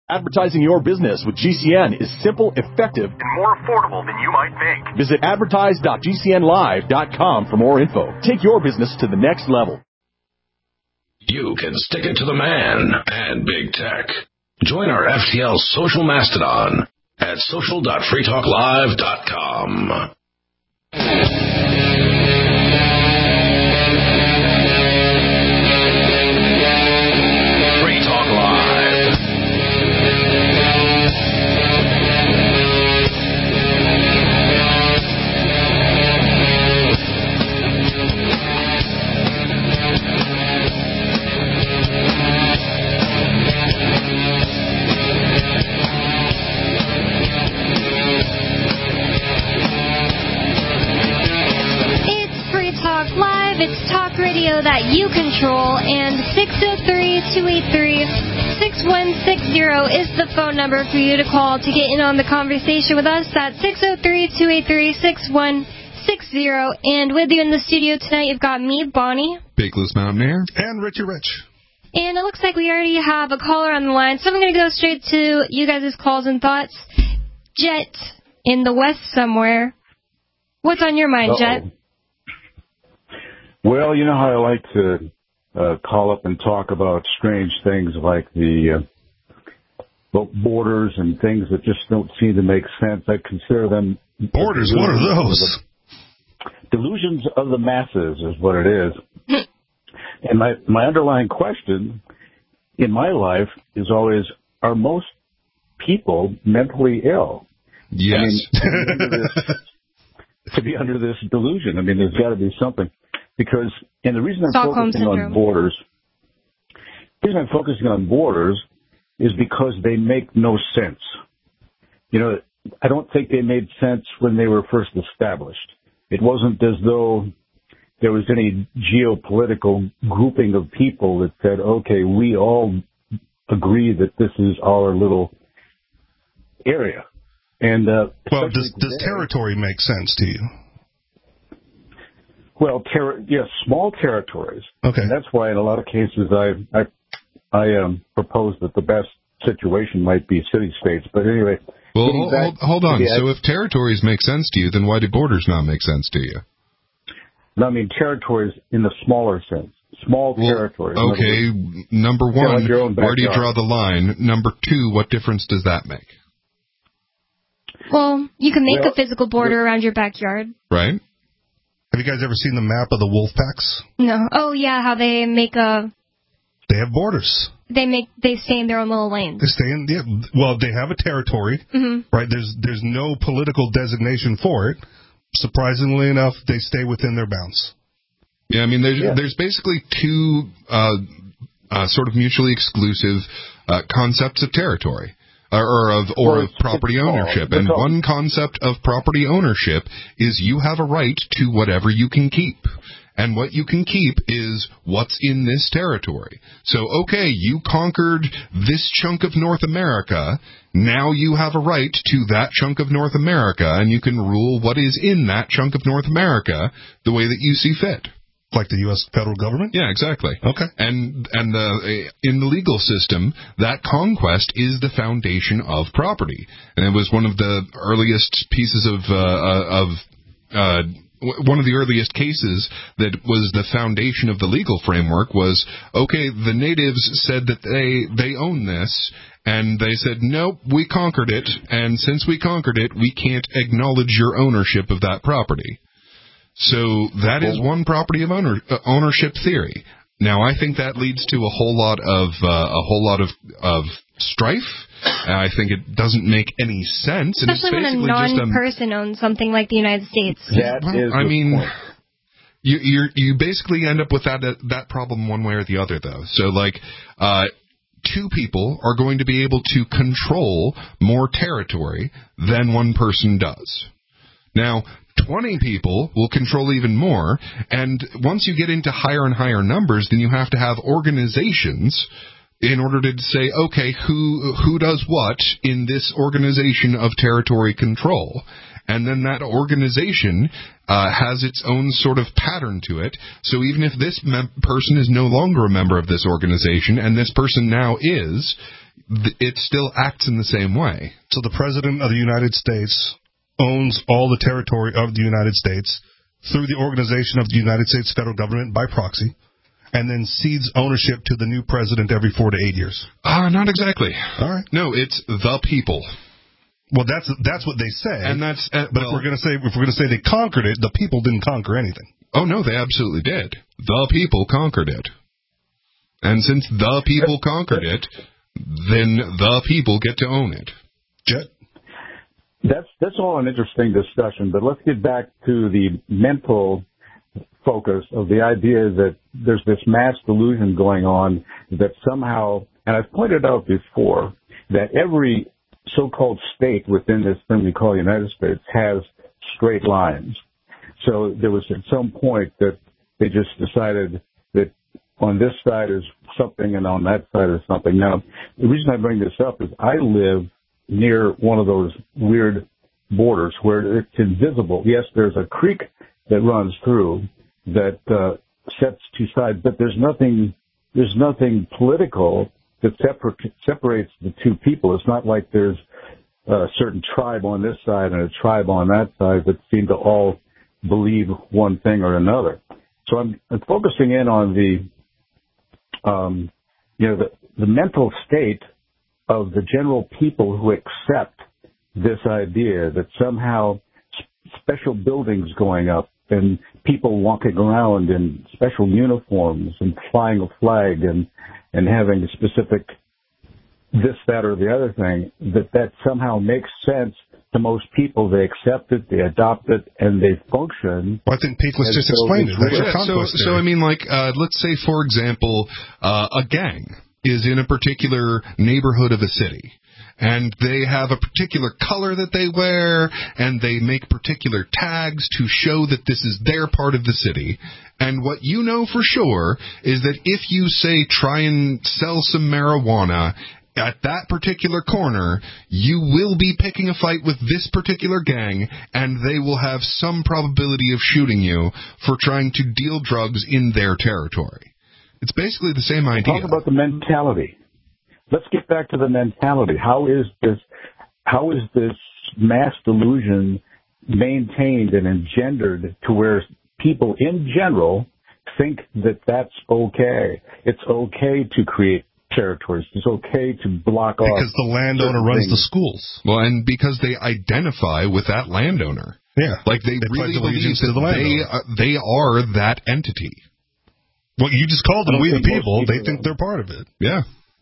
Advertising your business with GCN is simple, effective, and more affordable than you might think. Visit advertise.gcnlive.com for more info. Take your business to the next level. You can stick it to the man and big tech. Join our FTL social mastodon at social.freetalklive.com. Free Talk Live. It's talk radio that you control, and 603-283-6160 is the phone number for you to call to get in on the conversation with us. That's 603-283-6160. And with you in the studio tonight, you've got me, Bonnie. Big Loose Mountaineer. And Richie Rich. And it looks like we already have a caller on the line, so I'm going to go straight to you guys' calls and thoughts. Jet, in the west somewhere. What's on your mind, Jet? Well, you know how I like to call up and talk about strange things like the borders and things that just don't seem to make sense. I consider them... Borders? What are those? Delusions of the masses is what it is. And my underlying question in my life is always, are most people mentally ill? Yes. I mean, to be under this delusion, I mean, there's got to be something. Because, and the reason I'm focusing on borders is because they make no sense. You know, I don't think they made sense when they were first established. It wasn't as though there was any geopolitical grouping of people that said, okay, we all agree that this is our little area. And well, does territory make sense to you? Well, yes, small territories. Okay. And that's why in a lot of cases I propose that the best situation might be city-states. But anyway. Well, hold on. So if territories make sense to you, then why do borders not make sense to you? No, I mean territories in the smaller sense. Small territories. Okay, number one, like where do you draw the line? Number two, what difference does that make? Well, you can make a physical border around your backyard. Right. Have you guys ever seen the map of the wolf packs? No. Oh, yeah, how they make They have borders. They stay in their own little lanes. They stay in, well, they have a territory, right? There's no political designation for it. Surprisingly enough, they stay within their bounds. Yeah, I mean, there's basically two sort of mutually exclusive concepts of territory. Or of property ownership. And one concept of property ownership is you have a right to whatever you can keep. And what you can keep is what's in this territory. So, okay, you conquered this chunk of North America. Now you have a right to that chunk of North America, and you can rule what is in that chunk of North America the way that you see fit. Like the U.S. federal government? Yeah, exactly. Okay. And in the legal system, that conquest is the foundation of property. And it was one of the earliest pieces one of the earliest cases that was the foundation of the legal framework was, okay, the natives said that they own this, and they said, nope, we conquered it, and since we conquered it, we can't acknowledge your ownership of that property. So that is one property of ownership theory. Now, I think that leads to a whole lot of strife. I think it doesn't make any sense. Especially when a non-person owns something like the United States. Point. You basically end up with that problem one way or the other, though. So, like, two people are going to be able to control more territory than one person does. Now, 20 people will control even more, and once you get into higher and higher numbers, then you have to have organizations in order to say, okay, who does what in this organization of territory control. And then that organization has its own sort of pattern to it. So even if this person is no longer a member of this organization, and this person now is, it still acts in the same way. So the President of the United States owns all the territory of the United States through the organization of the United States federal government by proxy, and then cedes ownership to the new president every 4 to 8 years. Not exactly. All right. No, it's the people. Well, that's what they say. And that's but if we're going to say they conquered it, the people didn't conquer anything. Oh no, they absolutely did. The people conquered it. And since the people conquered it, then the people get to own it. Jet? That's all an interesting discussion, but let's get back to the mental focus of the idea that there's this mass delusion going on that somehow, and I've pointed out before, that every so-called state within this thing we call the United States has straight lines. So there was at some point that they just decided that on this side is something and on that side is something. Now, the reason I bring this up is I live near one of those weird borders where it's invisible. Yes, there's a creek that runs through that sets two sides, but there's nothing political that separates the two people. It's not like there's a certain tribe on this side and a tribe on that side that seem to all believe one thing or another. So I'm focusing in on the mental state of the general people who accept this idea that somehow special buildings going up and people walking around in special uniforms and flying a flag and having a specific this, that, or the other thing, that somehow makes sense to most people. They accept it, they adopt it, and they function. Well, I think Peakless just explained it. So I mean, like, let's say, for example, a gang is in a particular neighborhood of a city, and they have a particular color that they wear, and they make particular tags to show that this is their part of the city. And what you know for sure is that if you say try and sell some marijuana at that particular corner, you will be picking a fight with this particular gang, and they will have some probability of shooting you for trying to deal drugs in their territory. It's basically the same idea. Talk about the mentality. Let's get back to the mentality. How is this mass delusion maintained and engendered to where people in general think that that's okay? It's okay to create territories. It's okay to block off. Because the landowner runs the schools. Well, and because they identify with that landowner. Yeah. Like they really believe that they are that entity. Well, you just called them we the people. They think they're part of it. Yeah.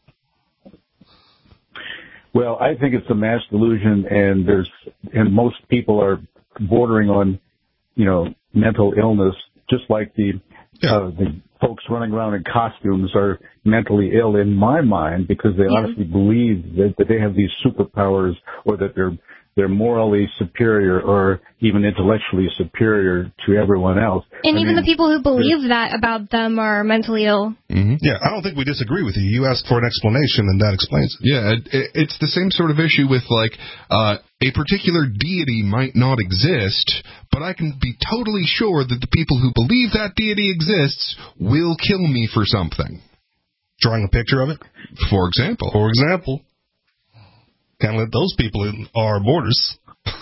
Well, I think it's a mass delusion, and most people are bordering on, mental illness, just like the folks running around in costumes are mentally ill in my mind because they honestly believe that they have these superpowers or that they're morally superior or even intellectually superior to everyone else. And even the people who believe that about them are mentally ill. Mm-hmm. Yeah, I don't think we disagree with you. You asked for an explanation, and that explains it. Yeah, it's the same sort of issue with, like, a particular deity might not exist, but I can be totally sure that the people who believe that deity exists will kill me for something. Drawing a picture of it? For example. Can't let those people in our borders.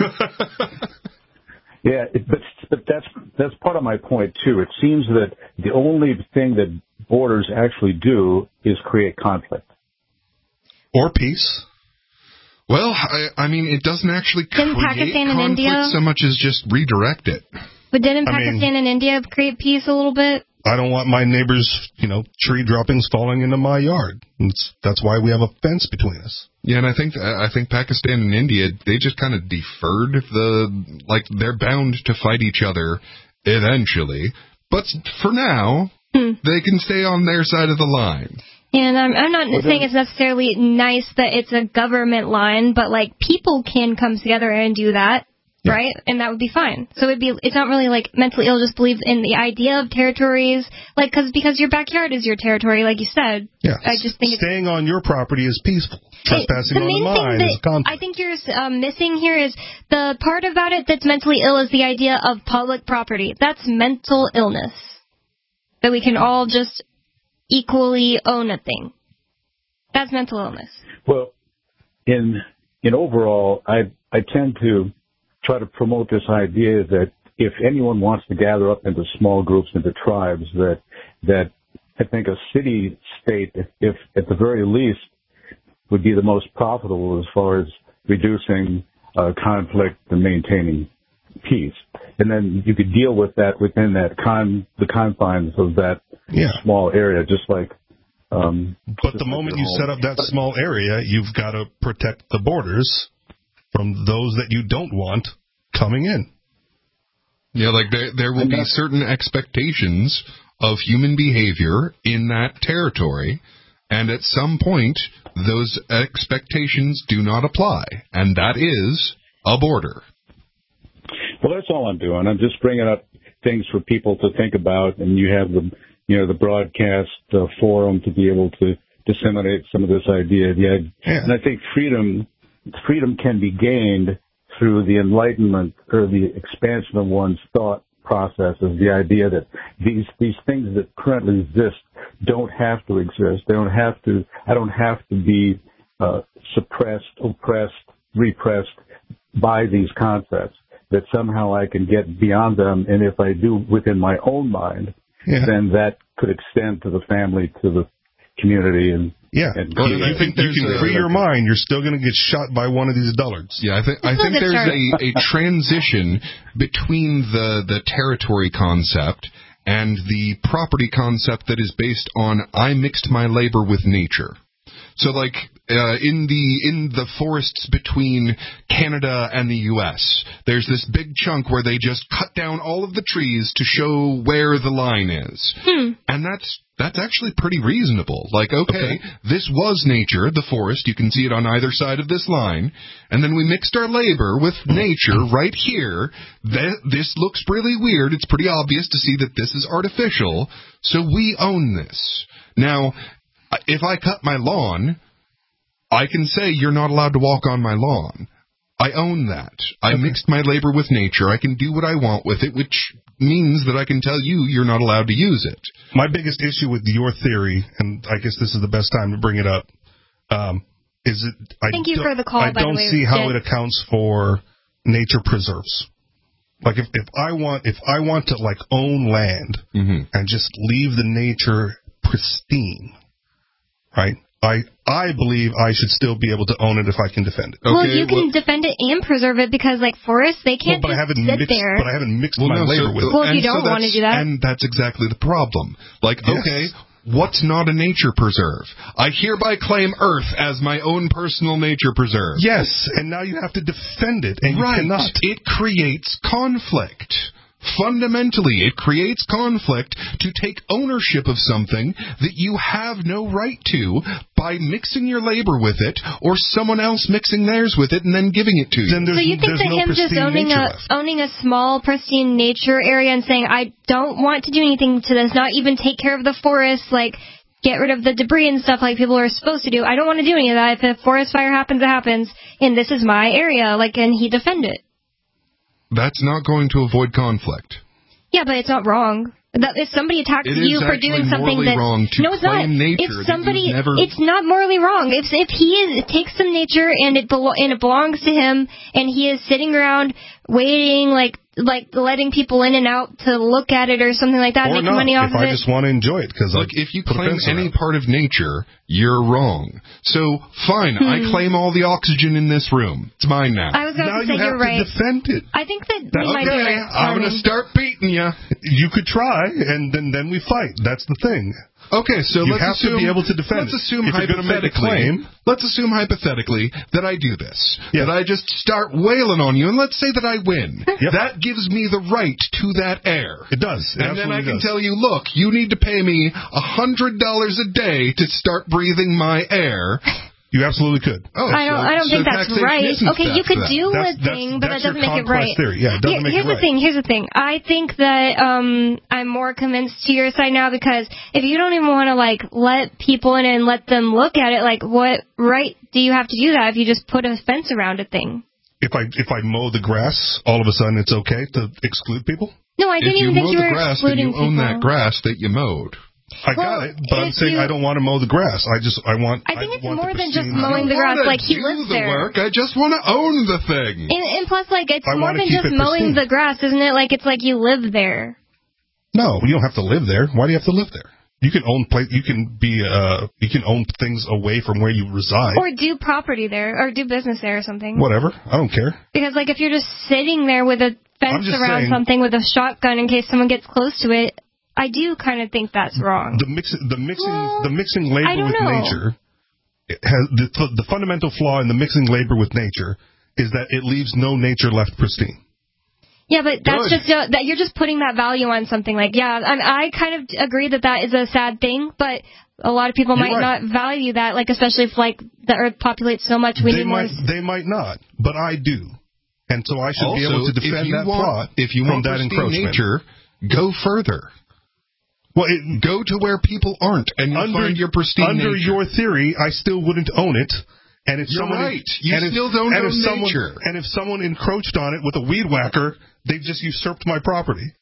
Yeah, but that's part of my point too. It seems that the only thing that borders actually do is create conflict or peace. Well, I mean, it doesn't actually create Pakistan and conflict India? so much as just redirect it. But didn't Pakistan and India create peace a little bit? I don't want my neighbors, tree droppings falling into my yard. That's why we have a fence between us. Yeah, and I think Pakistan and India, they just kind of deferred they're bound to fight each other eventually. But for now, they can stay on their side of the line. And I'm not saying it's necessarily nice that it's a government line, but people can come together and do that. Yeah. Right? And that would be fine. So it's not really mentally ill, just believe in the idea of territories, because your backyard is your territory, like you said. Yeah. I just think staying on your property is peaceful. Trespassing on mine is conflict. I think you're missing here is the part about it that's mentally ill is the idea of public property. That's mental illness. That we can all just equally own a thing. That's mental illness. Well, in overall, I tend to try to promote this idea that if anyone wants to gather up into small groups, into tribes, that I think a city-state, if at the very least, would be the most profitable as far as reducing conflict and maintaining peace. And then you could deal with that within that the confines of that small area, just like. But the moment you set up that small area, you've got to protect the borders from those that you don't want coming in. Yeah, like there will be certain expectations of human behavior in that territory, and at some point, those expectations do not apply, and that is a border. Well, that's all I'm doing. I'm just bringing up things for people to think about, and you have the broadcast forum to be able to disseminate some of this idea. And I think freedom can be gained through the enlightenment or the expansion of one's thought processes, the idea that these things that currently exist don't have to exist. I don't have to be suppressed, oppressed, repressed by these concepts, that somehow I can get beyond them, and if I do within my own mind, then that could extend to the family, to the community, and I think you can free your mind. You're still going to get shot by one of these dullards. Yeah, I think there's a transition between the territory concept and the property concept that is based on I mixed my labor with nature. So, like in the forests between Canada and the U.S., there's this big chunk where they just cut down all of the trees to show where the line is, and that's actually pretty reasonable. Like, okay, this was nature, the forest. You can see it on either side of this line, and then we mixed our labor with nature right here. This looks really weird. It's pretty obvious to see that this is artificial, so we own this. Now, if I cut my lawn, I can say you're not allowed to walk on my lawn. I own that. I mixed my labor with nature. I can do what I want with it, which means that I can tell you you're not allowed to use it. My biggest issue with your theory, and I guess this is the best time to bring it up, is it Thank you for the call, I don't see how it accounts for nature preserves. Like if I want to like own land and just leave the nature pristine, right? I believe I should still be able to own it if I can defend it. Well, you can defend it and preserve it because, like, forests, they can't sit there. But I haven't mixed my labor with it. Well, if you don't want to do that. And that's exactly the problem. Like, what's not a nature preserve? I hereby claim Earth as my own personal nature preserve. Yes, and now you have to defend it, and you cannot. It creates conflict. Fundamentally, it creates conflict to take ownership of something that you have no right to by mixing your labor with it or someone else mixing theirs with it and then giving it to you. So you think that him just owning a small, pristine nature area and saying, I don't want to do anything to this, not even take care of the forest, like get rid of the debris and stuff like people are supposed to do. I don't want to do any of that. If a forest fire happens, it happens, and this is my area, like, can he defend it? That's not going to avoid conflict. Yeah, but it's not wrong. If somebody attacks you for doing something that wrong to no, it's not. Nature if somebody, it's not morally wrong. If he takes some nature and it belongs to him, and he is sitting around waiting, like letting people in and out to look at it or something like that, making money off of it. If I just want to enjoy it, because like if you claim any part of nature, you're wrong. So fine, I claim all the oxygen in this room. It's mine now. I was going to say you're right. Now you have to defend it. I think that we might be right. I'm going to start beating you. You could try, and then we fight. That's the thing. Okay, so let's assume to be able to defend. Let's assume hypothetically. Let's assume hypothetically that I do this. Yeah. That I just start wailing on you, and let's say that I win. That gives me the right to that air. It does. And then I can tell you, look, you need to pay me $100 a day to start breathing my air. You absolutely could. I don't think that's right. Okay, you could do a thing, but that doesn't make it right. Theory. Yeah, it doesn't make it right. Here's the thing. I think that I'm more convinced to your side now, because if you don't even want to like let people in and let them look at it, like what right do you have to do that if you just put a fence around a thing? If I mow the grass, all of a sudden it's okay to exclude people? No, I didn't even think you were excluding people. If you mow the grass, then you own that grass that you mowed. I got it, but I'm saying I don't want to mow the grass. I think it's more than just mowing the grass. Like, he lives there. Work. I just want to own the thing. And plus, like, it's more than just mowing the grass, isn't it? Like, it's like you live there. No, you don't have to live there. Why do you have to live there? You can own you can own things away from where you reside. Or do property there, or do business there or something. Whatever. I don't care. Because, like, if you're just sitting there with a fence around something with a shotgun in case someone gets close to it, I do kind of think that's wrong. The mixing labor with nature has the fundamental flaw in the mixing labor with nature is that it leaves no nature left pristine. Yeah, but that's just that you're just putting that value on something. Like, yeah, I kind of agree that is a sad thing, but a lot of people might not value that. Like, especially if like the Earth populates so much, we need more. They might not, but I do, and so I should be able to defend that plot. If you want that encroachment, nature, go further. Well, go to where people aren't, and you'll find your pristine nature. Under your theory, I still wouldn't own it. And if You're right. You still don't own nature. And if someone encroached on it with a weed whacker, they've just usurped my property.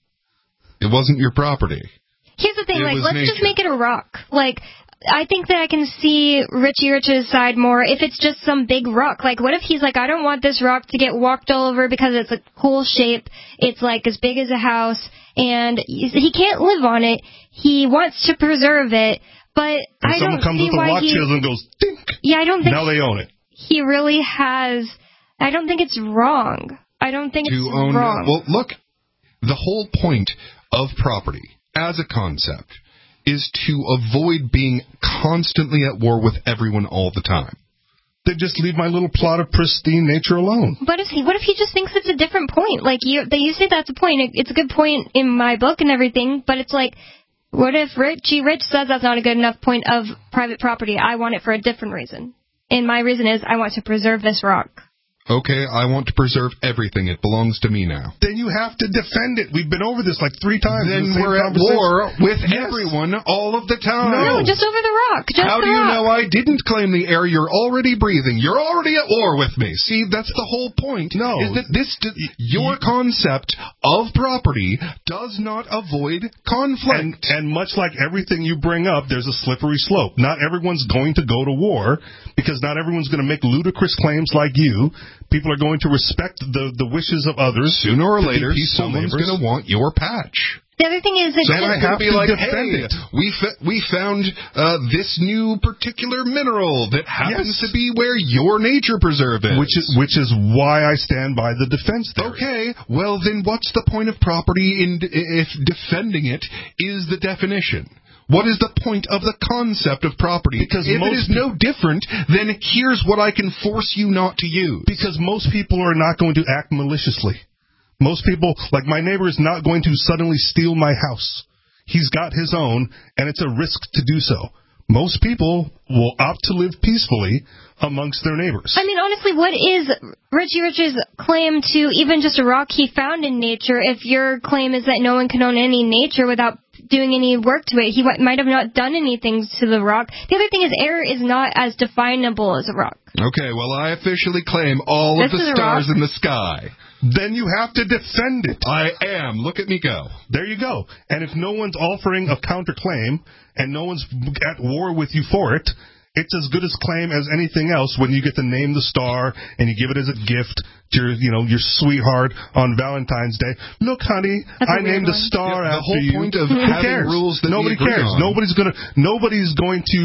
It wasn't your property. Here's the thing, let's just make it a rock. Like, I think that I can see Richie Rich's side more if it's just some big rock. Like, what if he's like, I don't want this rock to get walked all over because it's a cool shape. It's like as big as a house, and he can't live on it. He wants to preserve it, but I don't see why someone comes with a watch chisel and goes, dink. Yeah, I don't think now they own it. He really has. I don't think it's wrong. I don't think it's wrong. Well, look, the whole point of property as a concept is to avoid being constantly at war with everyone all the time. Then just leave my little plot of pristine nature alone. But what if he just thinks it's a different point? Like, you say that's a point. It's a good point in my book and everything, but it's like, what if Richie Rich says that's not a good enough point of private property? I want it for a different reason. And my reason is I want to preserve this rock. Okay, I want to preserve everything. It belongs to me now. Then you have to defend it. We've been over this like 3 times. Then we're at war with everyone all of the time. No, just over the rock. How do you know I didn't claim the air you're already breathing? You're already at war with me. See, that's the whole point. No. Is that your concept of property does not avoid conflict. And much like everything you bring up, there's a slippery slope. Not everyone's going to go to war because not everyone's going to make ludicrous claims like you. People are going to respect the wishes of others. Sooner or later, someone's going to want your patch. The other thing is that I have to like, hey, we found this new particular mineral that happens to be where your nature preserve is. Which is why I stand by the defense theory. Okay, well then what's the point of property if defending it is the definition? What is the point of the concept of property? Because if it is no different, then here's what I can force you not to use. Because most people are not going to act maliciously. Most people, like my neighbor, is not going to suddenly steal my house. He's got his own, and it's a risk to do so. Most people will opt to live peacefully amongst their neighbors. I mean, honestly, what is Richie Rich's claim to even just a rock he found in nature if your claim is that no one can own any nature without doing any work to it? He might have not done anything to the rock. The other thing is air is not as definable as a rock. Okay, well, I officially claim all of the stars in the sky. Then you have to defend it. I am. Look at me go. There you go. And if no one's offering a counterclaim and no one's at war with you for it, it's as good a claim as anything else when you get to name the star and you give it as a gift to your sweetheart on Valentine's Day. Look, honey, I named a star after you. The whole point of having rules that nobody cares. Nobody's going to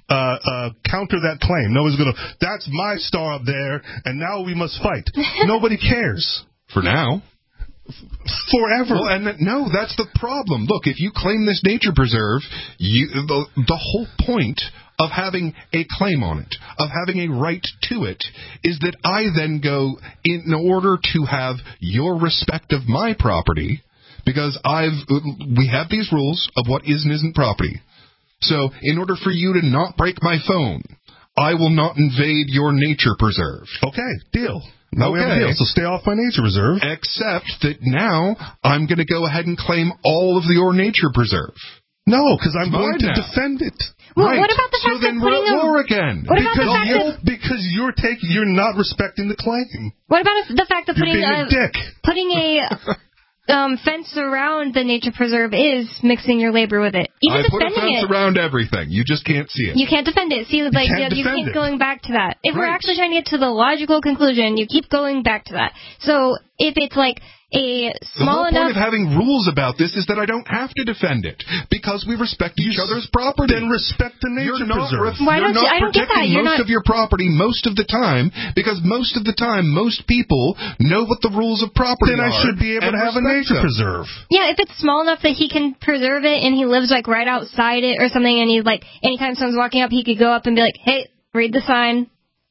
counter that claim. Nobody's going to. That's my star up there, and now we must fight. Nobody cares. For now. Forever. Well, and no, that's the problem. Look, if you claim this nature preserve, the whole point of having a claim on it, of having a right to it, is that I then go, in order to have your respect of my property, because we have these rules of what is and isn't property. So, in order for you to not break my phone, I will not invade your nature preserve. Okay, deal. Now we have a deal, so stay off my nature reserve. Except that now I'm going to go ahead and claim all of your nature preserve. No, because I'm going to defend it. Well, right. What about the fact that we're at war again? Because you're not respecting the claim. What about the fact that putting a fence around the nature preserve is mixing your labor with it. Even I put a fence around everything. You just can't see it. You can't defend it. See, like you keep going back to that. If we're actually trying to get to the logical conclusion, you keep going back to that. So if it's like a small the whole enough... point of having rules about this is that I don't have to defend it because we respect each other's property. Then respect the nature preserve. Why don't you? I don't get that. You're not protecting most of your property most of the time because most of the time most people know what the rules of property are. Then I should be able to have a nature preserve. Yeah, if it's small enough that he can preserve it and he lives like right outside it or something, and he's like, anytime someone's walking up, he could go up and be like, "Hey, read the sign."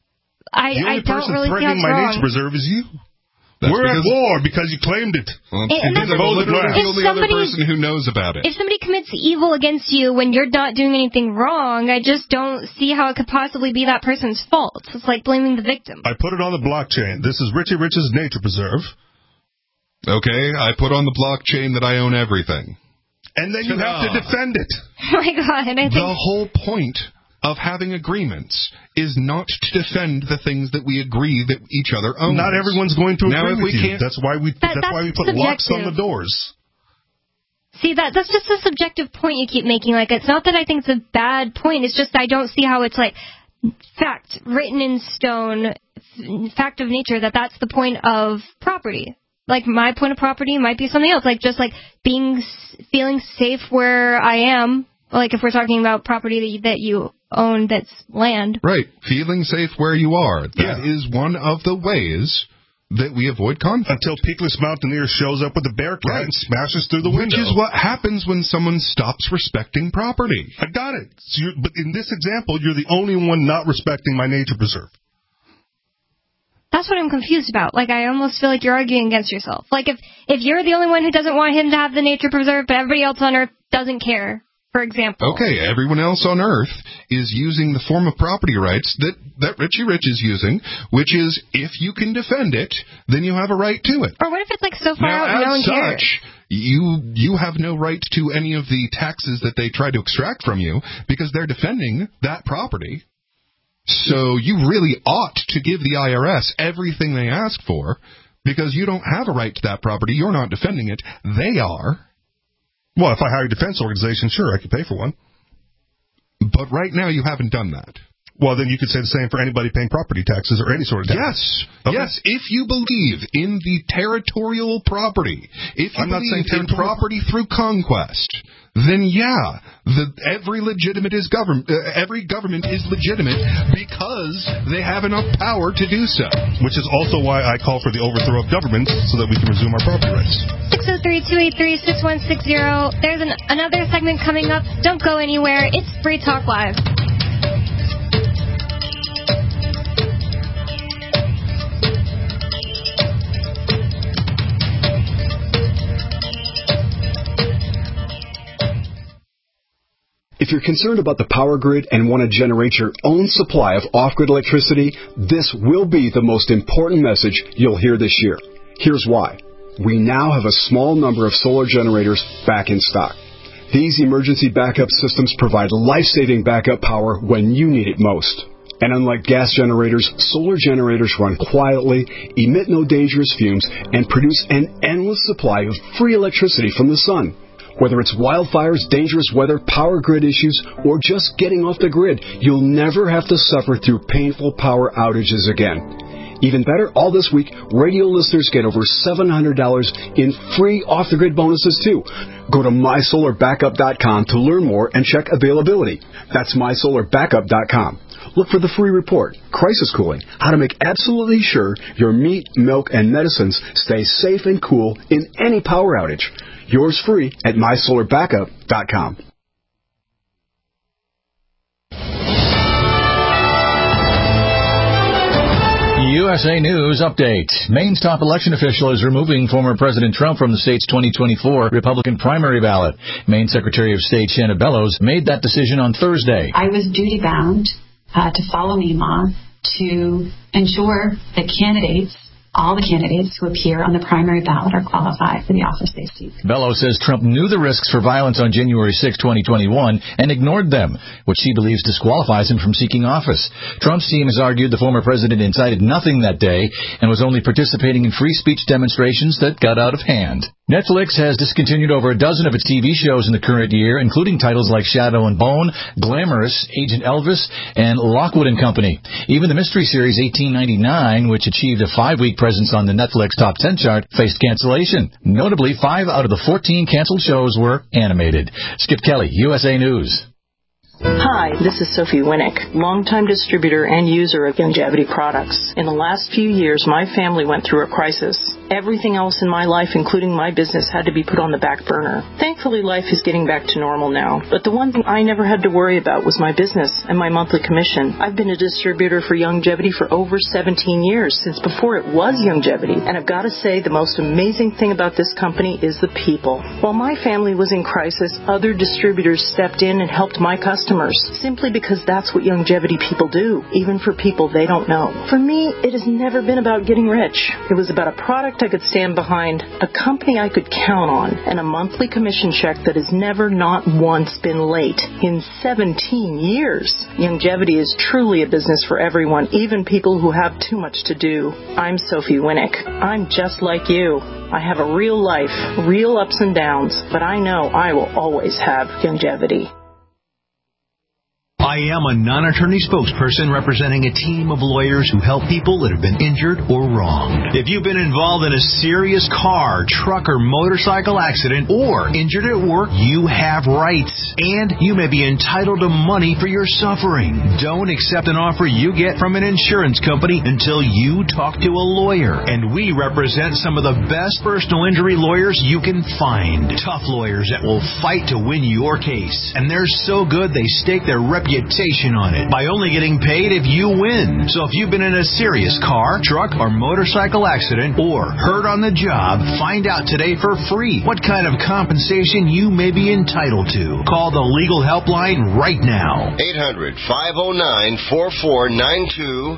I don't really see how it's wrong. The only person threatening my nature preserve is you. We're at war because you claimed it. Well, that's literally the only other person who knows about it. If somebody commits evil against you when you're not doing anything wrong, I just don't see how it could possibly be that person's fault. It's like blaming the victim. I put it on the blockchain. This is Richie Rich's nature preserve. Okay, I put on the blockchain that I own everything. And then you have to defend it. Oh my God. The whole point of having agreements is not to defend the things that we agree that each other owns. Not everyone's going to agree with you. That's why we put locks on the doors. See, that's just a subjective point you keep making. Like, it's not that I think it's a bad point. It's just I don't see how it's like fact, written in stone, fact of nature, that's the point of property. Like, my point of property might be something else. Like, just like feeling safe where I am. Like, if we're talking about property that you own that's land. Right. Feeling safe where you are. That is one of the ways that we avoid conflict. Until Peakless Mountaineer shows up with a bear cat and smashes through the window. Which is what happens when someone stops respecting property. I got it. So but in this example, you're the only one not respecting my nature preserve. That's what I'm confused about. Like, I almost feel like you're arguing against yourself. Like, if you're the only one who doesn't want him to have the nature preserve, but everybody else on Earth doesn't care, for example. Okay, everyone else on Earth is using the form of property rights that Richie Rich is using, which is if you can defend it, then you have a right to it. Or what if it's like so far out and no one cares? You have no right to any of the taxes that they try to extract from you because they're defending that property. So you really ought to give the IRS everything they ask for because you don't have a right to that property. You're not defending it. They are. Well, if I hire a defense organization, sure, I could pay for one. But right now you haven't done that. Well, then you could say the same for anybody paying property taxes or any sort of tax. Yes. Okay. Yes, if you believe in the territorial property, if you believe in property through conquest, then every government is legitimate because they have enough power to do so. Which is also why I call for the overthrow of government so that we can resume our property rights. 603-283-6160. There's another segment coming up. Don't go anywhere. It's Free Talk Live. If you're concerned about the power grid and want to generate your own supply of off-grid electricity, this will be the most important message you'll hear this year. Here's why. We now have a small number of solar generators back in stock. These emergency backup systems provide life-saving backup power when you need it most. And unlike gas generators, solar generators run quietly, emit no dangerous fumes, and produce an endless supply of free electricity from the sun. Whether it's wildfires, dangerous weather, power grid issues, or just getting off the grid, you'll never have to suffer through painful power outages again. Even better, all this week, radio listeners get over $700 in free off-the-grid bonuses, too. Go to mysolarbackup.com to learn more and check availability. That's mysolarbackup.com. Look for the free report, Crisis Cooling, how to make absolutely sure your meat, milk, and medicines stay safe and cool in any power outage. Yours free at mysolarbackup.com. USA News Update. Maine's top election official is removing former President Trump from the state's 2024 Republican primary ballot. Maine Secretary of State Shanna Bellows made that decision on Thursday. I was duty-bound to follow MEMA to ensure that all the candidates who appear on the primary ballot are qualified for the office they seek. Bellows says Trump knew the risks for violence on January 6, 2021, and ignored them, which she believes disqualifies him from seeking office. Trump's team has argued the former president incited nothing that day and was only participating in free speech demonstrations that got out of hand. Netflix has discontinued over a dozen of its TV shows in the current year, including titles like Shadow and Bone, Glamorous, Agent Elvis, and Lockwood & Company. Even the mystery series 1899, which achieved a 5-week presence on the Netflix Top 10 chart, faced cancellation. Notably, 5 out of the 14 canceled shows were animated. Skip Kelly, USA News. Hi, this is Sophie Winnick, longtime distributor and user of Youngevity products. In the last few years, my family went through a crisis. Everything else in my life, including my business, had to be put on the back burner. Thankfully, life is getting back to normal now. But the one thing I never had to worry about was my business and my monthly commission. I've been a distributor for Youngevity for over 17 years, since before it was Youngevity. And I've got to say, the most amazing thing about this company is the people. While my family was in crisis, other distributors stepped in and helped my customers, simply because that's what Youngevity people do, even for people they don't know. For me, it has never been about getting rich. It was about a product I could stand behind, a company I could count on, and a monthly commission check that has never not once been late in 17 years. Youngevity is truly a business for everyone, even people who have too much to do. I'm Sophie Winnick. I'm just like you. I have a real life, real ups and downs, but I know I will always have Youngevity. I am a non-attorney spokesperson representing a team of lawyers who help people that have been injured or wronged. If you've been involved in a serious car, truck, or motorcycle accident or injured at work, you have rights, and you may be entitled to money for your suffering. Don't accept an offer you get from an insurance company until you talk to a lawyer, and we represent some of the best personal injury lawyers you can find. Tough lawyers that will fight to win your case, and they're so good they stake their reputation on it by only getting paid if you win. So if you've been in a serious car, truck, or motorcycle accident or hurt on the job, find out today for free what kind of compensation you may be entitled to. Call the legal helpline right now. 800-509-4492.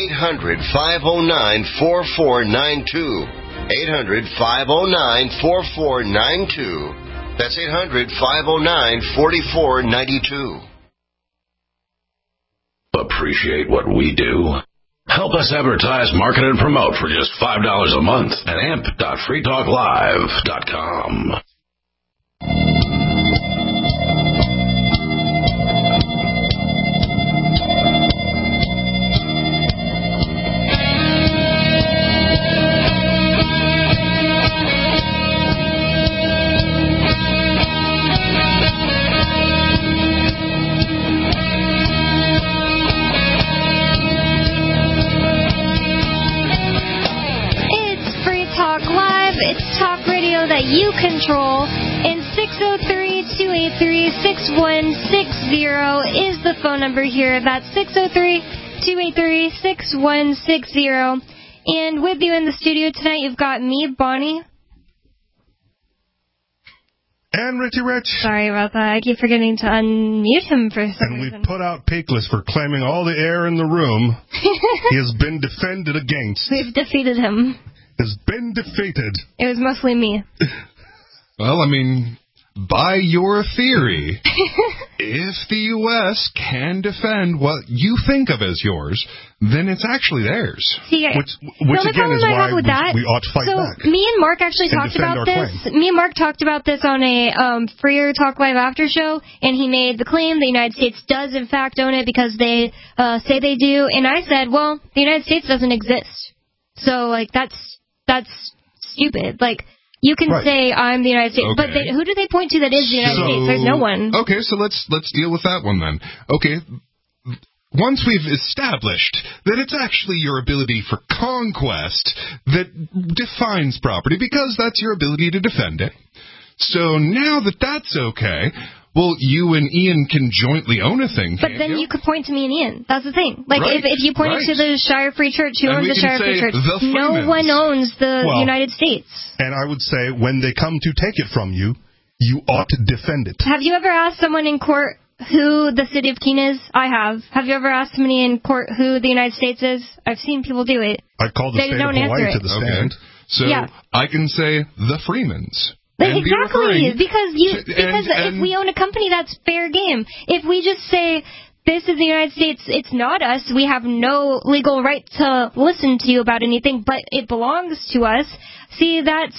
800-509-4492. 800-509-4492. That's 800-509-4492. Appreciate what we do? Help us advertise, market, and promote for just $5 a month at amp.freetalklive.com. That you control, and 603-283-6160 is the phone number here. That's 603-283-6160. And with you in the studio tonight, you've got me, Bonnie. And Richie Rich. Sorry about that. I keep forgetting to unmute him for some reason. And we put out Peakless for claiming all the air in the room. He has been defended against. We've defeated him. Has been defeated. It was mostly me. Well, I mean, by your theory, if the U.S. can defend what you think of as yours, then it's actually theirs. See, which again is why we ought to fight back. Me and Mark actually talked about this. Me and Mark talked about this on a Freer Talk Live after show, and he made the claim the United States does in fact own it because they say they do. And I said, well, the United States doesn't exist. So, like, that's stupid. Like, you can say I'm the United States, but who do they point to that is the United States? There's no one. Okay, so let's deal with that one then. Okay, once we've established that it's actually your ability for conquest that defines property, because that's your ability to defend it. So now that that's okay, well, you and Ian can jointly own a thing, but then you could point to me and Ian. That's the thing. Like, if you pointed to the Shire Free Church, who owns the Shire Free Church? No one owns the United States. And I would say, when they come to take it from you, you ought to defend it. Have you ever asked someone in court who the city of Keene is? I have. Have you ever asked somebody in court who the United States is? I've seen people do it. I called the state of Hawaii to the stand. So I can say the Freemans. Exactly, because if we own a company, that's fair game. If we just say, this is the United States, it's not us, we have no legal right to listen to you about anything, but it belongs to us, see, that's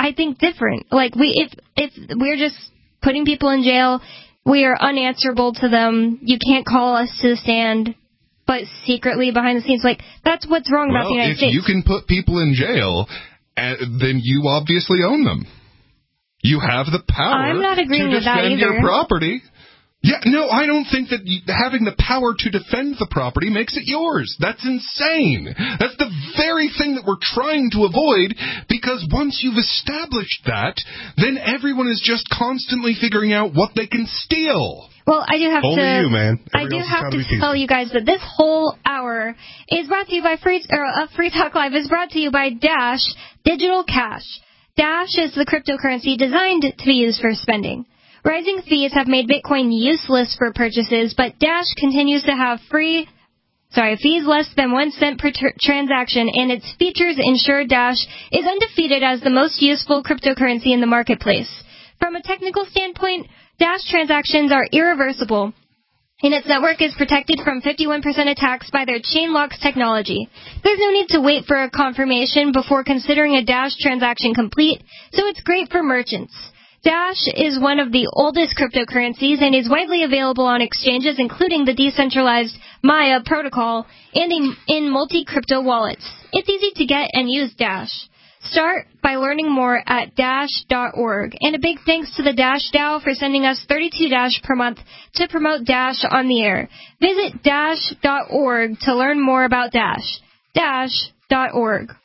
I think, different. Like, if we're just putting people in jail, we are unanswerable to them. You can't call us to the stand, but secretly behind the scenes, like, that's what's wrong about the United States. If you can put people in jail, then you obviously own them. You have the power I'm not agreeing to with that defend either. your property. Yeah, no, I don't think that having the power to defend the property makes it yours. That's insane. That's the very thing that we're trying to avoid, because once you've established that, then everyone is just constantly figuring out what they can steal. Well, I do have Only to. you, man. I do have to tell you guys that this whole hour is brought to you by Free Talk Live is brought to you by Dash Digital Cash. Dash is the cryptocurrency designed to be used for spending. Rising fees have made Bitcoin useless for purchases, but Dash continues to have fees less than 1 cent per transaction, and its features ensure Dash is undefeated as the most useful cryptocurrency in the marketplace. From a technical standpoint, Dash transactions are irreversible, and its network is protected from 51% attacks by their Chainlocks technology. There's no need to wait for a confirmation before considering a Dash transaction complete, so it's great for merchants. Dash is one of the oldest cryptocurrencies and is widely available on exchanges, including the decentralized Maya protocol and in multi-crypto wallets. It's easy to get and use Dash. Start by learning more at Dash.org. And a big thanks to the Dash DAO for sending us 32 Dash per month to promote Dash on the air. Visit Dash.org to learn more about Dash. Dash.org.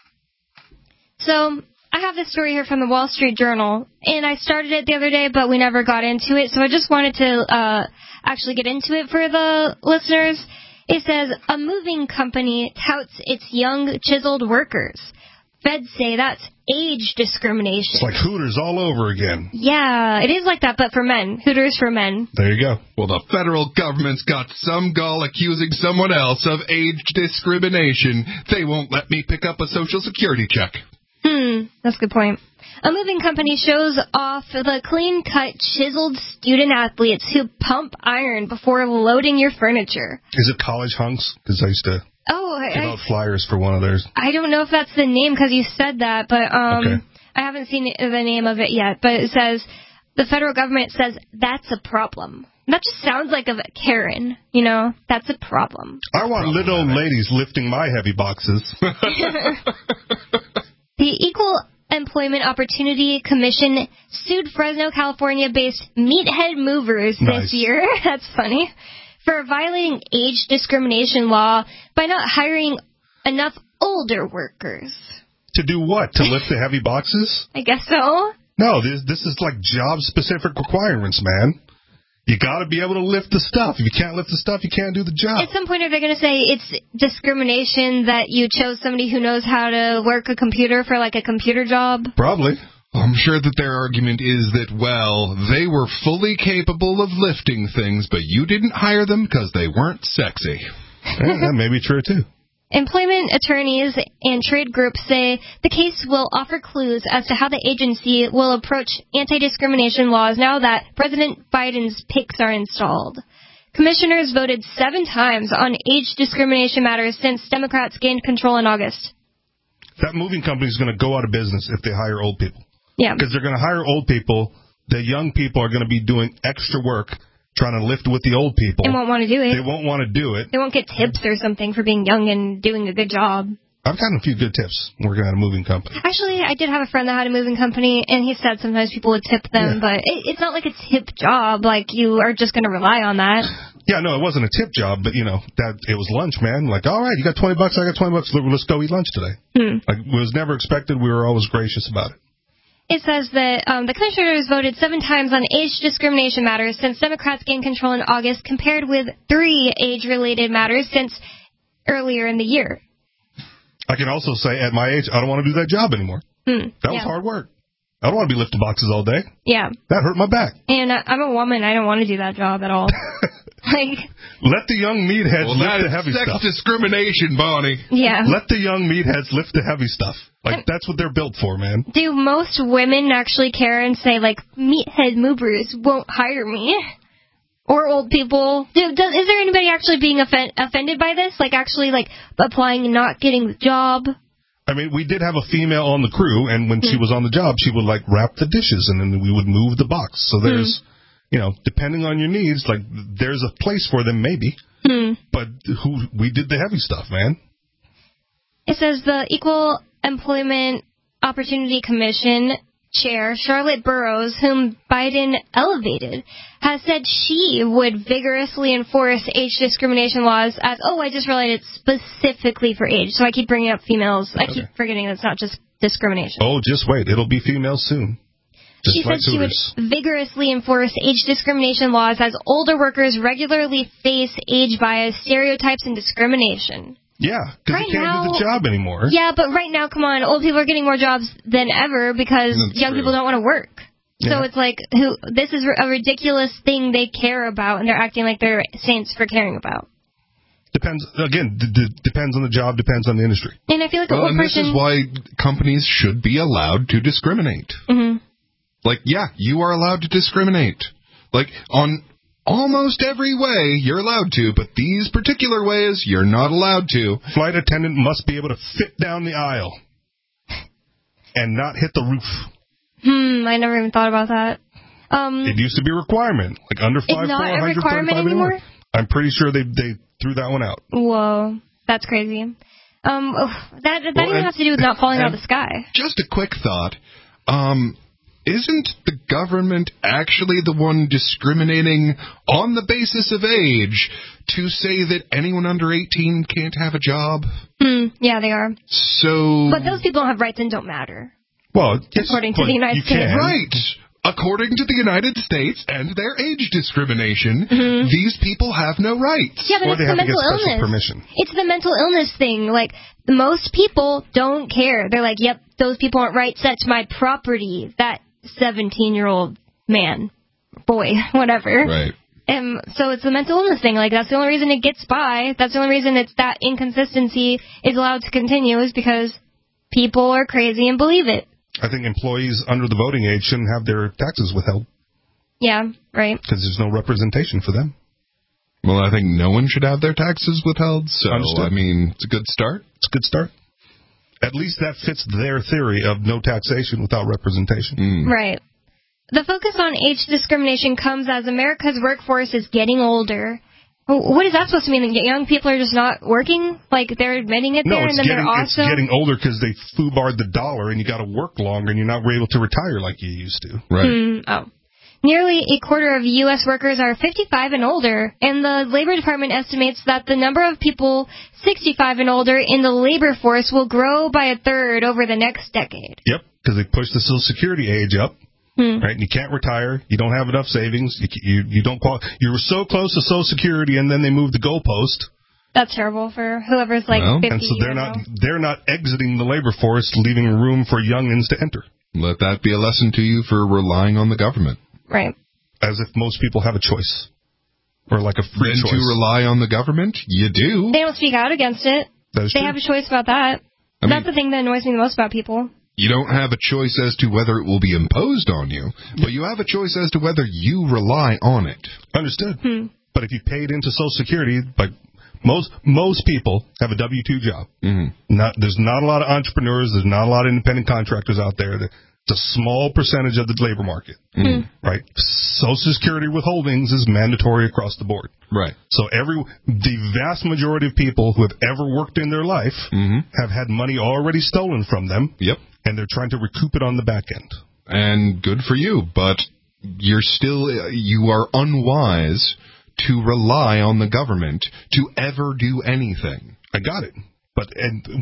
So, I have this story here from the Wall Street Journal, and I started it the other day, but we never got into it, so I just wanted to actually get into it for the listeners. It says, a moving company touts its young, chiseled workers. Feds say that's age discrimination. It's like Hooters all over again. Yeah, it is like that, but for men. Hooters for men. There you go. Well, the federal government's got some gall accusing someone else of age discrimination. They won't let me pick up a Social Security check. That's a good point. A moving company shows off the clean-cut, chiseled student athletes who pump iron before loading your furniture. Is it College Hunks? Because I used to give out flyers for one of theirs. I don't know if that's the name because you said that, but okay. I haven't seen the name of it yet. But it says, the federal government says that's a problem. That just sounds like a Karen, you know? That's a problem. I want little old ladies lifting my heavy boxes. The Equal Employment Opportunity Commission sued Fresno, California-based Meathead Movers this year. That's funny. For violating age discrimination law by not hiring enough older workers. To do what? To lift the heavy boxes? I guess so. No, this is like job-specific requirements, man. You got to be able to lift the stuff. If you can't lift the stuff, you can't do the job. At some point, are they going to say it's discrimination that you chose somebody who knows how to work a computer for, like, a computer job? Probably. I'm sure that their argument is that, well, they were fully capable of lifting things, but you didn't hire them because they weren't sexy. Yeah, that may be true, too. Employment attorneys and trade groups say the case will offer clues as to how the agency will approach anti-discrimination laws now that President Biden's picks are installed. Commissioners voted 7 times on age discrimination matters since Democrats gained control in August. That moving company is going to go out of business if they hire old people. Yeah. Because they're going to hire old people. The young people are going to be doing extra work trying to lift with the old people. They won't want to do it. They won't want to do it. They won't get tips or something for being young and doing a good job. I've gotten a few good tips working at a moving company. Actually, I did have a friend that had a moving company, and he said sometimes people would tip them, but it's not like a tip job. Like, you are just going to rely on that. Yeah, no, it wasn't a tip job, but, you know, that it was lunch, man. Like, all right, you got $20, I got $20. Let's go eat lunch today. Like, it was never expected. We were always gracious about it. It says that the commissioners voted 7 times on age discrimination matters since Democrats gained control in August, compared with 3 age-related matters since earlier in the year. I can also say, at my age, I don't want to do that job anymore. That was hard work. I don't want to be lifting boxes all day. Yeah. That hurt my back. And I'm a woman. I don't want to do that job at all. Let the young meatheads lift the heavy stuff. Sex discrimination, Bonnie. Yeah. Let the young meatheads lift the heavy stuff. Like, that's what they're built for, man. Do most women actually care and say, like, meathead movers won't hire me? Or old people? Is there anybody actually being offended by this? Like, actually, like, applying and not getting the job? I mean, we did have a female on the crew, and when she was on the job, she would, like, wrap the dishes, and then we would move the box. So there's, you know, depending on your needs, like, there's a place for them, maybe. But we did the heavy stuff, man. It says the Equal Employment Opportunity Commission Chair, Charlotte Burrows, whom Biden elevated, has said she would vigorously enforce age discrimination laws as, I just realized it's specifically for age. So I keep bringing up females. I keep forgetting it's not just discrimination. Oh, just wait. It'll be females soon. She said she would vigorously enforce age discrimination laws as older workers regularly face age bias, stereotypes, and discrimination. Yeah, because you can't do the job anymore. Yeah, but right now, come on, old people are getting more jobs than ever because young people don't want to work. So it's like, this is a ridiculous thing they care about, and they're acting like they're saints for caring about. Depends, again, depends on the job, depends on the industry. And I feel like an old person... this is why companies should be allowed to discriminate. Like, you are allowed to discriminate. Like, on almost every way, you're allowed to, but these particular ways, you're not allowed to. Flight attendant must be able to fit down the aisle and not hit the roof. I never even thought about that. It used to be a requirement, like under 5'4", it's not a requirement anymore? I'm pretty sure they threw that one out. Whoa, that's crazy. That even has to do with not falling out of the sky. Just a quick thought. Isn't the government actually the one discriminating on the basis of age to say that anyone under 18 can't have a job? Yeah, they are. So... But those people don't have rights and don't matter. Well, according to the United States. Right. According to the United States and their age discrimination, these people have no rights. Yeah, but it's the mental illness. Permission. It's the mental illness thing. Like, most people don't care. They're like, yep, those people aren't rights. That's my property. That 17-year-old man, boy, whatever. Right. So it's the mental illness thing. Like, that's the only reason it gets by. That's the only reason it's that inconsistency is allowed to continue is because people are crazy and believe it. I think employees under the voting age shouldn't have their taxes withheld. Yeah, right. Because there's no representation for them. Well, I think no one should have their taxes withheld, so, Understood. I mean, it's a good start. It's a good start. At least that fits their theory of no taxation without representation. Right. The focus on age discrimination comes as America's workforce is getting older. What is that supposed to mean? That young people are just not working? Like, they're admitting it there, and then they're also... it's getting older because they foobarred the dollar, and you got to work longer, and you're not able to retire like you used to. Right. Nearly a quarter of U.S. workers are 55 and older, and the Labor Department estimates that the number of people 65 and older in the labor force will grow by a third over the next decade. Yep, because they pushed the Social Security age up. Right, and you can't retire. You don't have enough savings. You don't qualify. You were so close to Social Security, and then they moved the goalpost. That's terrible for whoever's 50. And so they're not exiting the labor force, leaving room for youngins to enter. Let that be a lesson to you for relying on the government. Right. As if most people have a choice, or like a free choice. To rely on the government, you do. They don't speak out against it. That is true. They have a choice about that. That's the thing that annoys me the most about people. You don't have a choice as to whether it will be imposed on you, but you have a choice as to whether you rely on it. Understood. But if you paid into Social Security, like most people have a W-2 job. There's not a lot of entrepreneurs. There's not a lot of independent contractors out there. It's a small percentage of the labor market. Right? Social Security withholdings is mandatory across the board. Right. So the vast majority of people who have ever worked in their life have had money already stolen from them. Yep. And they're trying to recoup it on the back end. And good for you, but you are unwise to rely on the government to ever do anything. I got it. But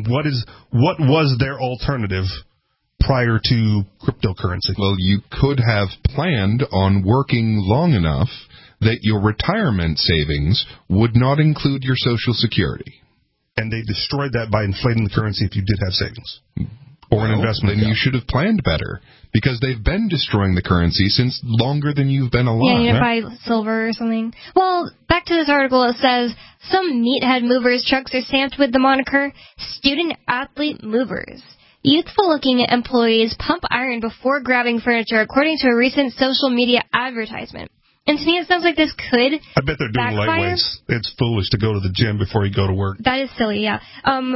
what was their alternative prior to cryptocurrency? Well, you could have planned on working long enough that your retirement savings would not include your Social Security. And they destroyed that by inflating the currency if you did have savings. Or an investment. Then you should have planned better, because they've been destroying the currency since longer than you've been alive. Yeah, you need to buy silver or something. Well, back to this article, it says, some meathead movers trucks are stamped with the moniker student-athlete movers. Youthful-looking employees pump iron before grabbing furniture, according to a recent social media advertisement. And to me, it sounds like this could I bet they're doing backfire. Lightweights. It's foolish to go to the gym before you go to work. That is silly, yeah.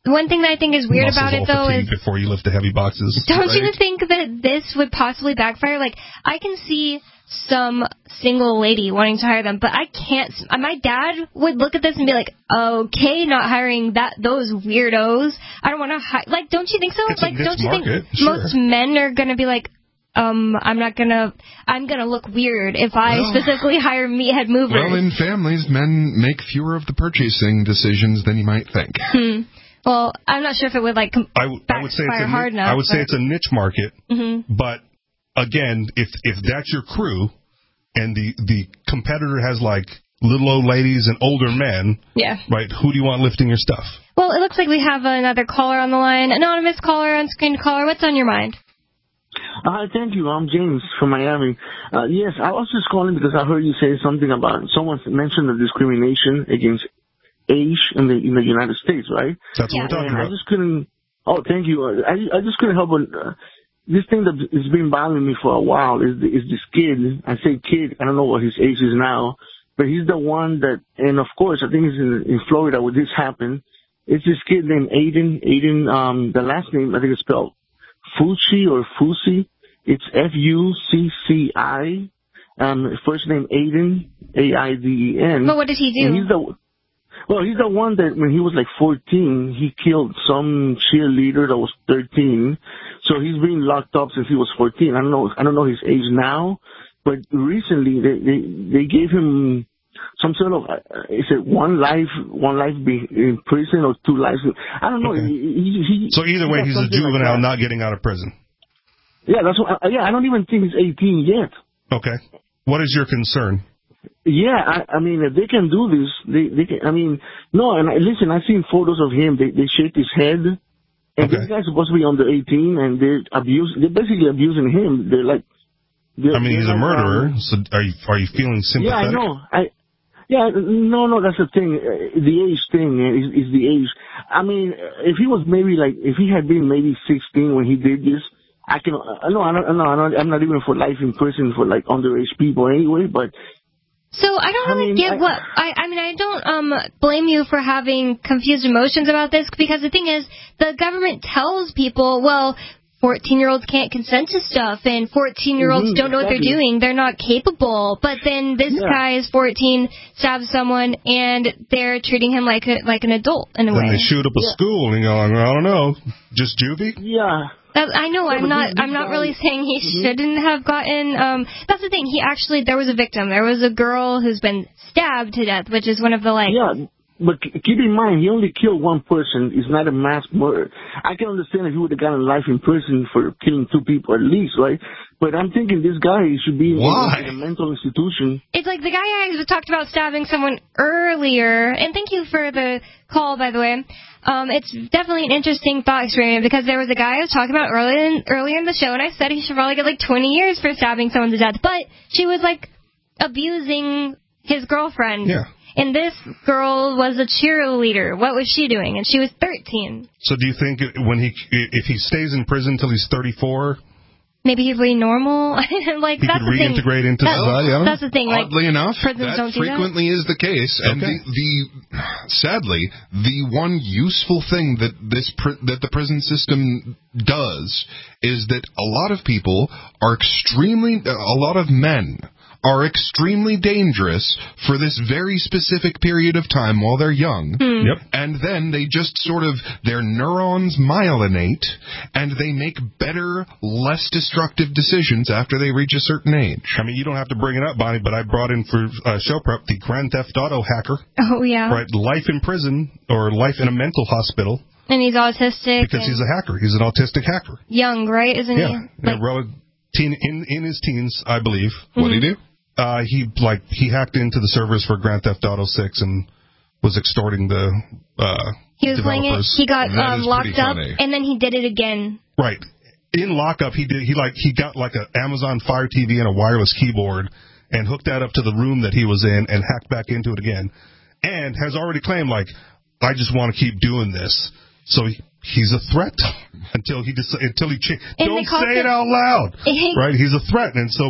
One thing that I think is weird about it, though, is before you lift the heavy boxes. Don't you think that this would possibly backfire? Like, I can see some single lady wanting to hire them, but I can't. My dad would look at this and be like, "Okay, not hiring those weirdos. I don't want to hire." Like, don't you think so? It's like, don't you market. think most men are gonna be like, I'm gonna look weird if I specifically hire meathead movers. Well, in families, men make fewer of the purchasing decisions than you might think. Well, I'm not sure if it would like I would say it's hard enough. I would say it's a niche market, but again, if that's your crew, and the competitor has like little old ladies and older men, right? Who do you want lifting your stuff? Well, it looks like we have another caller on the line, anonymous caller, unscreened caller. What's on your mind? Hi, thank you. I'm James from Miami. Yes, I was just calling because I heard you say something about someone mentioned the discrimination against age in the United States, right? That's what we're talking about. I just couldn't. Oh, thank you. I just couldn't help but this thing that has been bothering me for a while is this kid. I say kid. I don't know what his age is now, but he's the one that, and of course, I think it's in Florida where this happened. It's this kid named Aiden. Aiden. The last name I think is spelled Fucci or Fusi. It's Fucci. First name Aiden, Aiden. But what did he do? And he's the one that when he was like 14, he killed some cheerleader that was 13. So he's been locked up since he was 14. I don't know his age now, but recently they gave him some sort of is it one life in prison or 2 lives? I don't know. Okay. So either way, he's a juvenile not getting out of prison. Yeah, that's what. I don't even think he's 18 yet. Okay. What is your concern? Yeah, I mean, if they can do this, they can. I mean, no, and listen, I've seen photos of him. They shake his head, and this guy's supposed to be under 18, and they're basically abusing him. They're like, he's a murderer. So are you feeling sympathetic? Yeah, I know. No, that's the thing. The age thing is the age. I mean, if he was if he had been maybe 16 when he did this, I'm not even for life in prison for like underage people anyway, but. So I don't really get what I don't blame you for having confused emotions about this, because the thing is the government tells people, well, 14-year-olds can't consent to stuff, and 14-year-olds don't know what they're doing. They're not capable. But then this guy is 14, stabs someone, and they're treating him like an adult in a way. Then they shoot up a school, and you're like, I don't know, just juvie? Yeah. I know. I'm not really saying he shouldn't have gotten. That's the thing. There was a victim. There was a girl who's been stabbed to death, which is one of the Yeah, but keep in mind, he only killed one person. It's not a mass murder. I can understand if he would have gotten life in prison for killing 2 people at least, right? But I'm thinking this guy should be in a mental institution. It's like the guy I talked about stabbing someone earlier, and thank you for the call, by the way. It's definitely an interesting thought experiment, because there was a guy I was talking about earlier in the show, and I said he should probably get like 20 years for stabbing someone to death, but she was like abusing his girlfriend. Yeah. And this girl was a cheerleader. What was she doing? And she was 13. So do you think if he stays in prison till he's 34... Maybe he'd be normal. Like, he that's could reintegrate into society. That's the thing. Oddly enough, prisons that don't do frequently is the case. And sadly, the one useful thing that the prison system does is that a lot of men are extremely dangerous for this very specific period of time while they're young. Yep. And then they just their neurons myelinate, and they make better, less destructive decisions after they reach a certain age. I mean, you don't have to bring it up, Bonnie, but I brought in for show prep the Grand Theft Auto hacker. Oh, yeah. Right, life in prison or life in a mental hospital. And he's autistic. Because he's a hacker. He's an autistic hacker. Young, right? Isn't he? In his teens, I believe. Mm-hmm. What did he do? He hacked into the servers for Grand Theft Auto 6 and was extorting the he was developers. playing it. He got locked up, and then he did it again. Right. In lockup, he got like an Amazon Fire TV and a wireless keyboard and hooked that up to the room that he was in and hacked back into it again, and has already claimed I just want to keep doing this. So he's a threat until he don't say it out loud. Right? He's a threat, and so but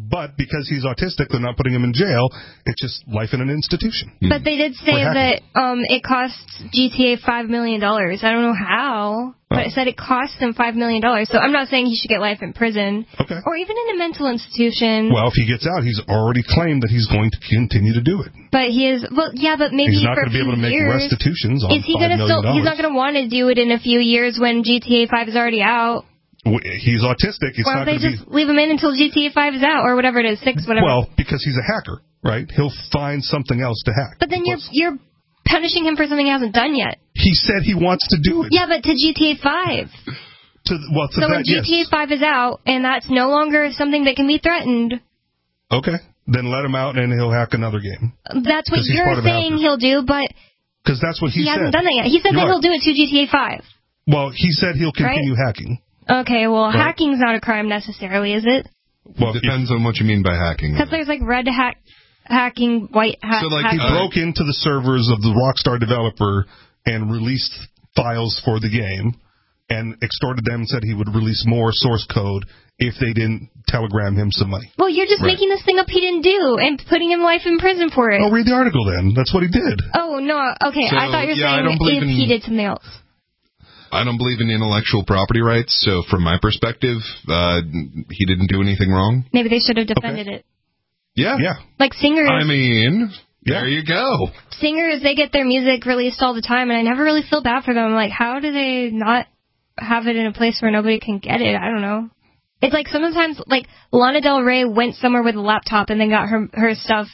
But because he's autistic, they're not putting him in jail. It's just life in an institution. But they did say that it costs GTA $5 million. I don't know how, but it said it cost them $5 million. So I'm not saying he should get life in prison or even in a mental institution. Well, if he gets out, he's already claimed that he's going to continue to do it. But he is, but maybe he's not going to be able to make restitutions on $5 million. He's not going to want to do it in a few years when GTA 5 is already out. He's autistic. Why don't they just leave him in until GTA 5 is out, or whatever it is, 6, whatever? Well, because he's a hacker, right? He'll find something else to hack. But then you're punishing him for something he hasn't done yet. He said he wants to do it. Yeah, but to GTA 5. So when GTA 5 is out, and that's no longer something that can be threatened. Okay, then let him out, and he'll hack another game. That's what you're saying he'll do, but because that's what he said. Hasn't done that yet. He said that he'll do it to GTA 5. Well, he said he'll continue hacking. Okay, well, hacking's not a crime necessarily, is it? Well, it depends on what you mean by hacking. Because there's like red hacking, white hacking. So he broke into the servers of the Rockstar developer and released files for the game and extorted them and said he would release more source code if they didn't telegram him some money. Well, you're just making this thing up he didn't do and putting him life in prison for it. Oh, read the article then. That's what he did. Oh, no. Okay, so, I thought you were saying if he did something else. I don't believe in intellectual property rights, so from my perspective, he didn't do anything wrong. Maybe they should have defended it. Yeah. Like singers. I mean, there you go. Singers, they get their music released all the time, and I never really feel bad for them. Like, how do they not have it in a place where nobody can get it? I don't know. It's like sometimes, like, Lana Del Rey went somewhere with a laptop and then got her stuff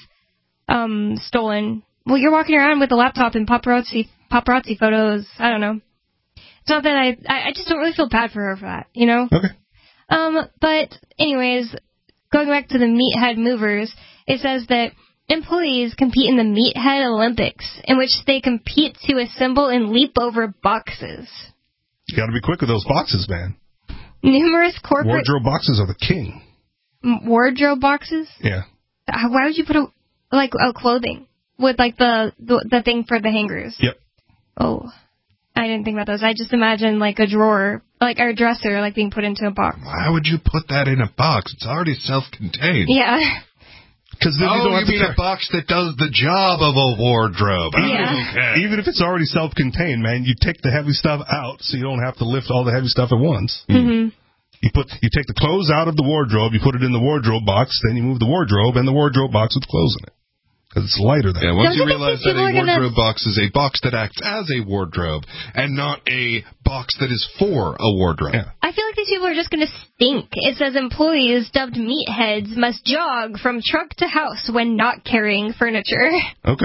stolen. Well, you're walking around with a laptop and paparazzi photos. I don't know. It's not that I just don't really feel bad for her for that, you know? Okay. But anyways, going back to the Meathead Movers, it says that employees compete in the Meathead Olympics, in which they compete to assemble and leap over boxes. You got to be quick with those boxes, man. Numerous corporate wardrobe boxes are the king. Wardrobe boxes? Yeah. Why would you put a clothing with like the thing for the hangers? Yep. Oh. I didn't think about those. I just imagine like a drawer, like or a dresser, like being put into a box. Why would you put that in a box? It's already self-contained. Yeah. Because then you don't have to mean a box that does the job of a wardrobe. Yeah. Even if it's already self-contained, man, you take the heavy stuff out so you don't have to lift all the heavy stuff at once. Mm-hmm. You take the clothes out of the wardrobe, you put it in the wardrobe box, then you move the wardrobe and the wardrobe box with clothes in it. Because it's lighter than once you realize that a wardrobe box is a box that acts as a wardrobe and not a box that is for a wardrobe. Yeah. I feel like these people are just going to stink. It says employees dubbed meatheads must jog from truck to house when not carrying furniture. Okay.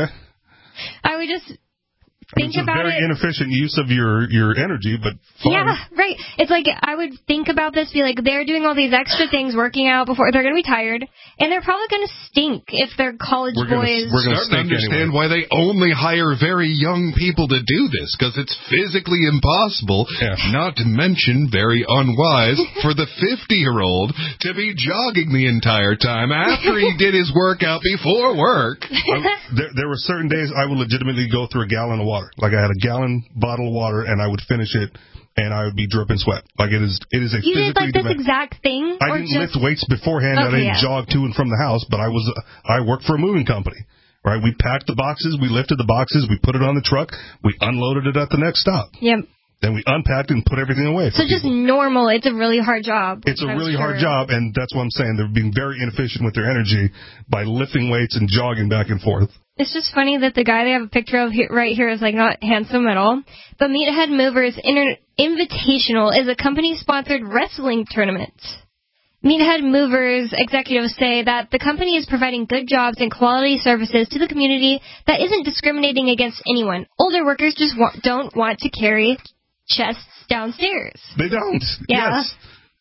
I would just think it's about a very inefficient use of your energy, but fun. Yeah, right. It's like I would think about this, be like, they're doing all these extra things, working out before they're going to be tired, and they're probably going to stink if they're college boys. We're going to understand why they only hire very young people to do this, because it's physically impossible, not to mention very unwise, for the 50-year-old to be jogging the entire time after he did his workout before work. There were certain days I would legitimately go through a gallon of water. Like I had a gallon bottle of water and I would finish it and I would be dripping sweat. Like it is a physically. You did like this exact thing? I didn't lift weights beforehand. I didn't jog to and from the house, but I worked for a moving company. Right? We packed the boxes, we lifted the boxes, we put it on the truck, we unloaded it at the next stop. Yep. Then we unpacked it and put everything away. So just normal. It's a really hard job. It's a really hard job, and that's what I'm saying. They're being very inefficient with their energy by lifting weights and jogging back and forth. It's just funny that the guy they have a picture of right here is like not handsome at all. But Meathead Movers Invitational is a company-sponsored wrestling tournament. Meathead Movers executives say that the company is providing good jobs and quality services to the community that isn't discriminating against anyone. Older workers just don't want to carry chests downstairs. They don't. Yeah. Yes.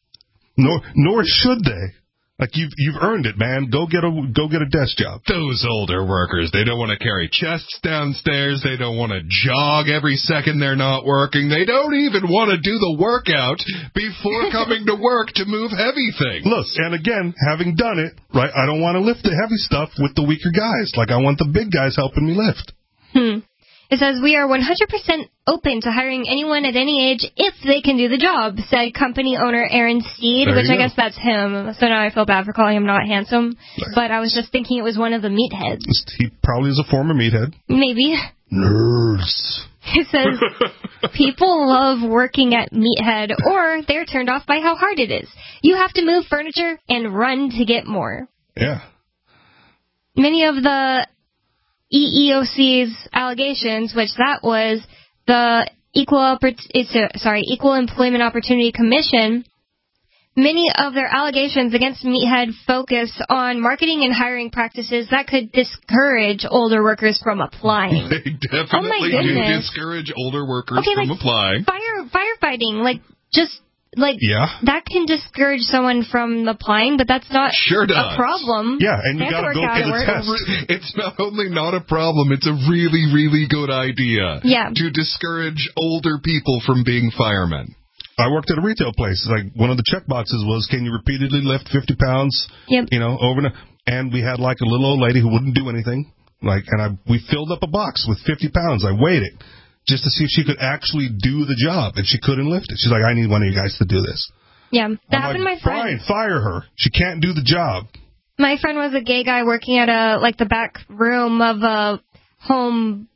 Nor should they. Like you've earned it, man. Go get a desk job. Those older workers, they don't want to carry chests downstairs. They don't want to jog every second they're not working. They don't even want to do the workout before coming to work to move heavy things. Look, and again, having done it, right, I don't want to lift the heavy stuff with the weaker guys. Like I want the big guys helping me lift. It says we are 100% open to hiring anyone at any age if they can do the job, said company owner Aaron Steed, which I guess that's him. So now I feel bad for calling him not handsome. But I was just thinking it was one of the meatheads. He probably is a former meathead. Maybe. Nerds. He says, people love working at Meathead, or they're turned off by how hard it is. You have to move furniture and run to get more. Yeah. Many of the EEOC's allegations, which that was the Equal Employment Opportunity Commission, many of their allegations against Meathead focus on marketing and hiring practices that could discourage older workers from applying. They definitely do discourage older workers from applying. Firefighting, that can discourage someone from applying, but that's not a problem. Yeah, and you got to go for the test. It's not only not a problem, it's a really, really good idea to discourage older people from being firemen. I worked at a retail place. Like, one of the check boxes was, can you repeatedly lift 50 pounds, over and we had like a little old lady who wouldn't do anything. We filled up a box with 50 pounds. I weighed it just to see if she could actually do the job, and she couldn't lift it. She's like, I need one of you guys to do this. Yeah, that happened to my friend. Fine, fire her. She can't do the job. My friend was a gay guy working at the back room of a home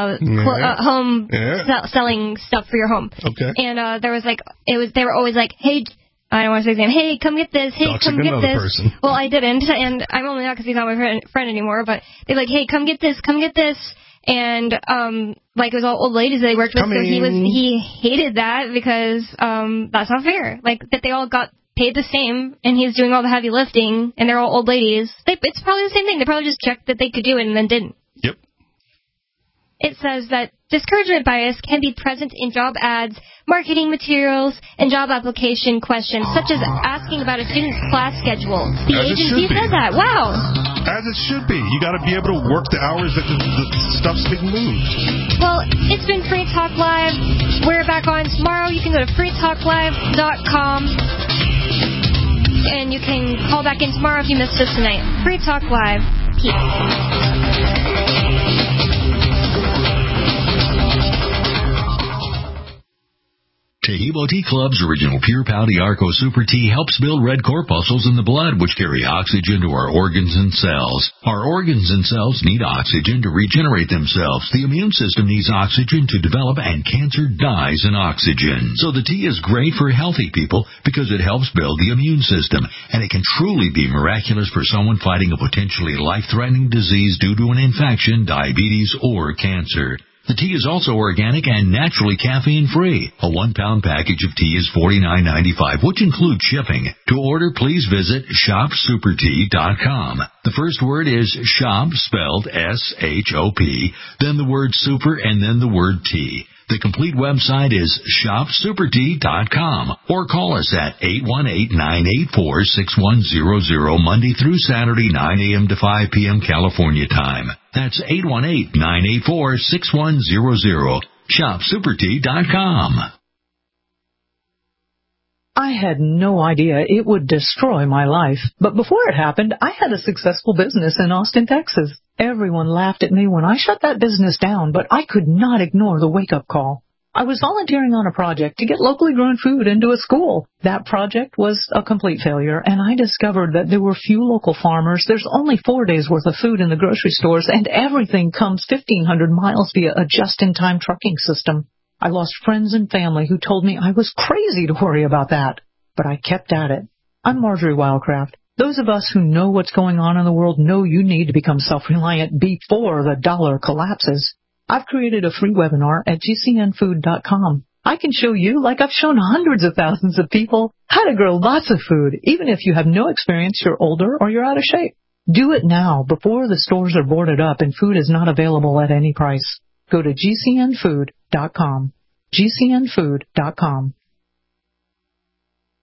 selling stuff for your home. Okay. And there was they were always like, hey, I don't want to say his name. Hey, come get this. Hey, come get this. Person. Well, I didn't, and I'm only not because he's not my friend anymore. But they're like, hey, come get this. Come get this. And it was all old ladies that he worked with, so he hated that because that's not fair. That they all got paid the same, and he's doing all the heavy lifting, and they're all old ladies. It's probably the same thing. They probably just checked that they could do it and then didn't. Yep. It says that discouragement bias can be present in job ads, marketing materials, and job application questions, such as asking about a student's class schedule. The agency said that. Wow. As it should be. You got to be able to work the hours that the stuff's being moved. Well, it's been Free Talk Live. We're back on tomorrow. You can go to freetalklive.com. And you can call back in tomorrow if you missed us tonight. Free Talk Live. Peace. Tahibo Tea Club's original Pure Pau Arco Super Tea helps build red corpuscles in the blood, which carry oxygen to our organs and cells. Our organs and cells need oxygen to regenerate themselves. The immune system needs oxygen to develop, and cancer dies in oxygen. So the tea is great for healthy people because it helps build the immune system, and it can truly be miraculous for someone fighting a potentially life-threatening disease due to an infection, diabetes, or cancer. The tea is also organic and naturally caffeine-free. A 1-pound package of tea is $49.95, which includes shipping. To order, please visit shopsupertea.com. The first word is shop, spelled S-H-O-P, then the word super, and then the word tea. The complete website is shopsupertea.com, or call us at 818-984-6100 Monday through Saturday, 9 a.m. to 5 p.m. California time. That's 818-984-6100. Shopsupertea.com. I had no idea it would destroy my life. But before it happened, I had a successful business in Austin, Texas. Everyone laughed at me when I shut that business down, but I could not ignore the wake-up call. I was volunteering on a project to get locally grown food into a school. That project was a complete failure, and I discovered that there were few local farmers. There's only 4 days' worth of food in the grocery stores, and everything comes 1,500 miles via a just-in-time trucking system. I lost friends and family who told me I was crazy to worry about that, but I kept at it. I'm Marjorie Wildcraft. Those of us who know what's going on in the world know you need to become self-reliant before the dollar collapses. I've created a free webinar at gcnfood.com. I can show you, like I've shown hundreds of thousands of people, how to grow lots of food, even if you have no experience, you're older, or you're out of shape. Do it now before the stores are boarded up and food is not available at any price. Go to gcnfood.com. gcnfood.com.